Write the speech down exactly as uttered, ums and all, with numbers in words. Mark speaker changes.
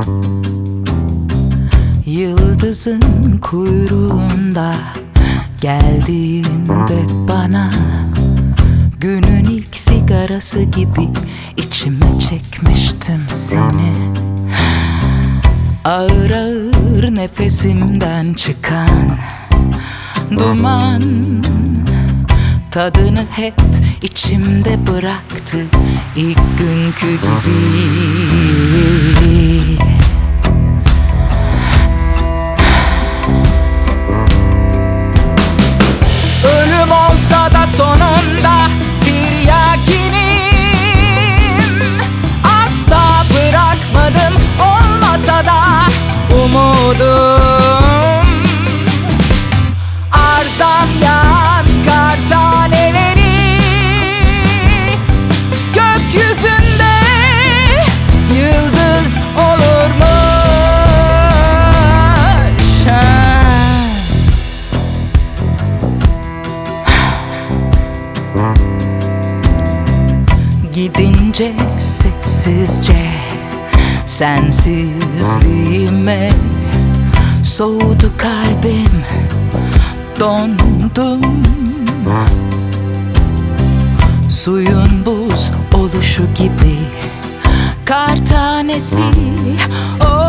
Speaker 1: Yıldızın kuyruğunda geldiğinde bana, günün ilk sigarası gibi içime çekmiştim seni. Ağır ağır nefesimden çıkan duman tadını hep içimde bıraktı ilk günkü gibi. Ölüm olsa da sonunda tiryakinim, asla bırakmadım olmasa da umudum. Arzdan yağan kar taneleri gökyüzünde yıldız olurmuş. Gidince sessizce sensizliğime soğudu kalbim, dondum. Suyun buz oluşu gibi kar tanesi